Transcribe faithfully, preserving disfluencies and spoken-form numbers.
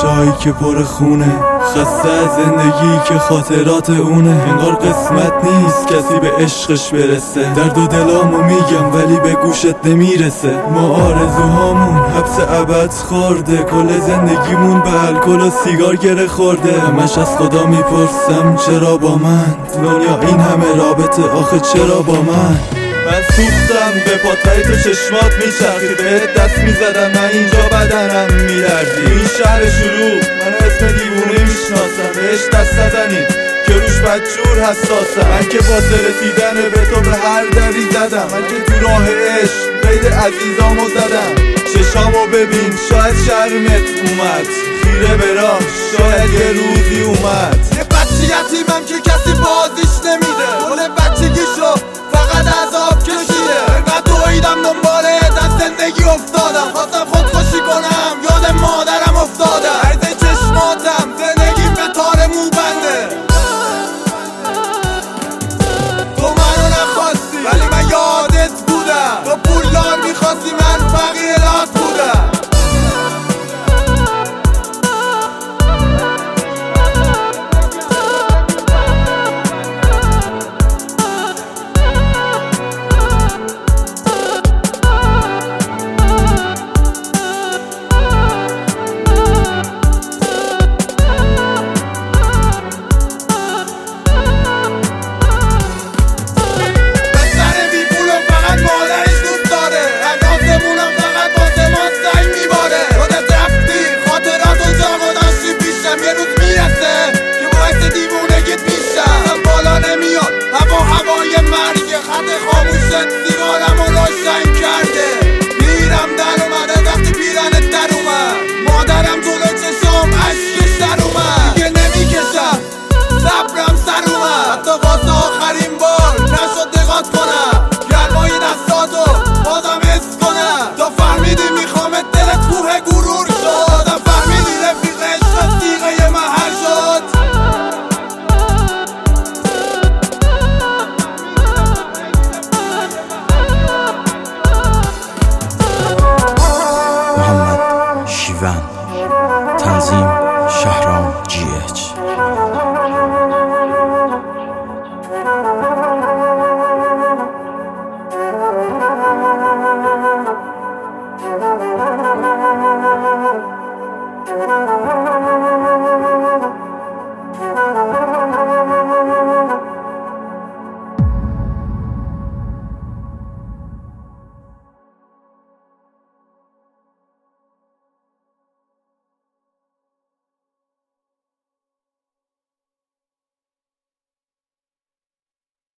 چشایی که پر خونه، خسته از زندگی که خاطرات اونه. انگار قسمت نیست کسی به عشقش برسه، درد و دلامو میگم ولی به گوشت نمیرسه. ما آرزوهامون حبس ابد خورده، کل زندگیمون به الکل و سیگار گره خورده. همش از خدا میپرسم چرا با من، دنیا این همه رابطه آخه چرا با من. من سوختم به پاتای تو چشمات میچرخی، بهت دست میزدم من اینجا بدنم میلرزی. این شهر شروع من اسم دیوونه میشناسم، بهش دست نزنید که روش بدجور حساسم. من که واسه رسیدن به تو به هر دری زدم، من که تو راه عشق قید عزیزامو زدم. چشامو ببین شاید شرمت اومد، خیره به راه شاید یه روزی اومد. یه بچه یتیمم که کسی بازیش نمیده، گل بچگیشو فقط عذاب کشیده. انقدر دویدم دنبال از زندگی افتادم، خواستم خودکشی کنم یاد مادرم افتادم. عرض چشماتم زندگی به تار مو بنده، تو منو نخواستی ولی من یادت بودم. تو پولدار میخواستی من فقیر لات بودم. هوای مرگ خط خاموشت سیگارم و روشن